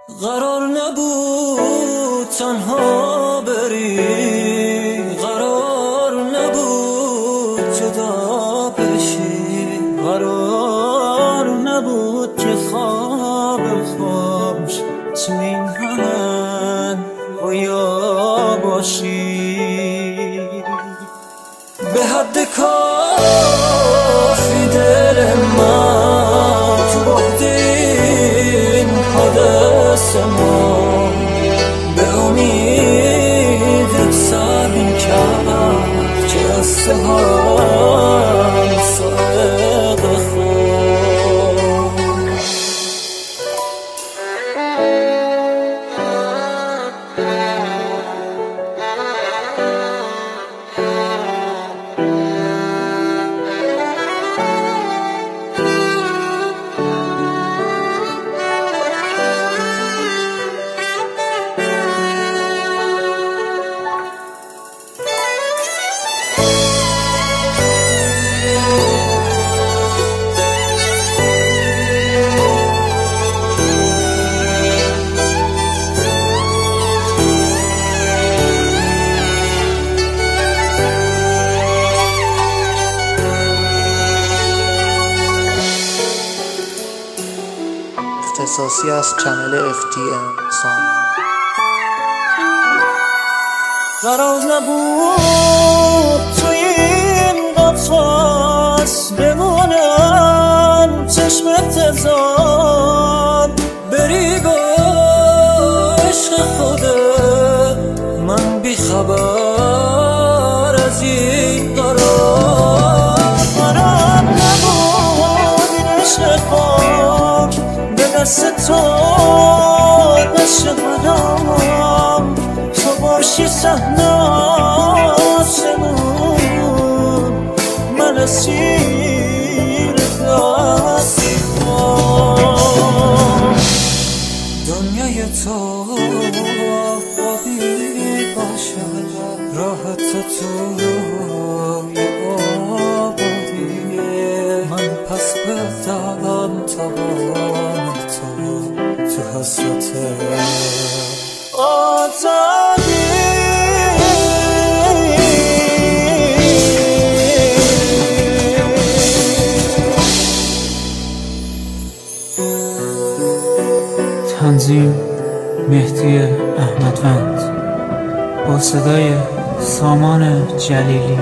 قرار نبود تنها بری، قرار نبود جدا بشی، قرار نبود که خواب خوش تو این همه رویا باشی. به حد کافی دل من تو بعد این حادثه ما به امید سبین کرد که از هم ساعد خود. اختصاصی از چنل FTM سامان. قرار نبود توی این قفص بمونم چشمت تزاد بری با عشق خودت، من بی خبر از این قرار. قرار نبود این عشق پاک به دست تو نشه منام، تو باشی صحنه آسمون، من اسیر دستی خود. دنیای تو خوابی باشد، راه تو توی آبادیه، من پس بدم توان تو حسرت آزادی. تنظیم مهدی احمدوند با صدای سامان جلیلی.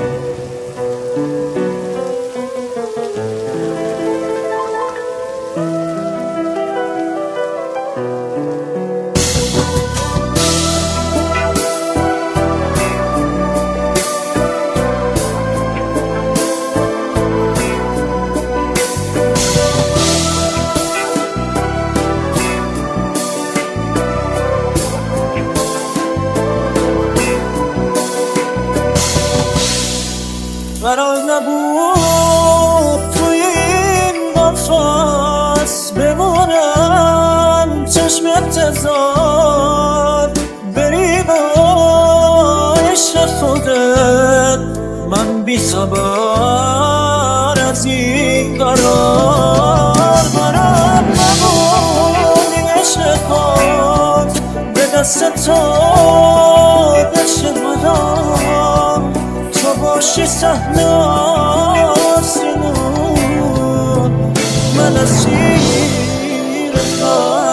قرار نبود توی این قفص بمونم چشمت تزاد بری با عشق خودت، من بی خبر از این قرار. قرار نبود این عشق پاک به دست تو نشه منام، تو باشی صحنه آسمون، من اسیر